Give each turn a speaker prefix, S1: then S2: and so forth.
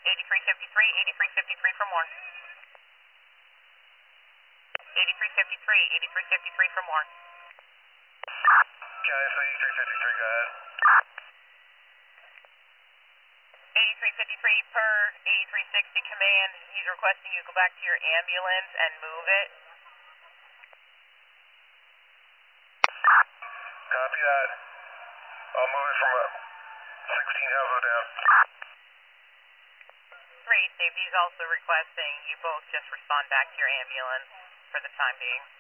S1: 8353 from Warren. 8353 from Warren.
S2: Guys, 8353, go ahead.
S1: 8353 per 8360 command. He's requesting you go back to your ambulance and move it.
S2: Copy that. I'll move it from 16 houses down.
S1: 3, safety is also requesting you both just respond back to your ambulance for the time being.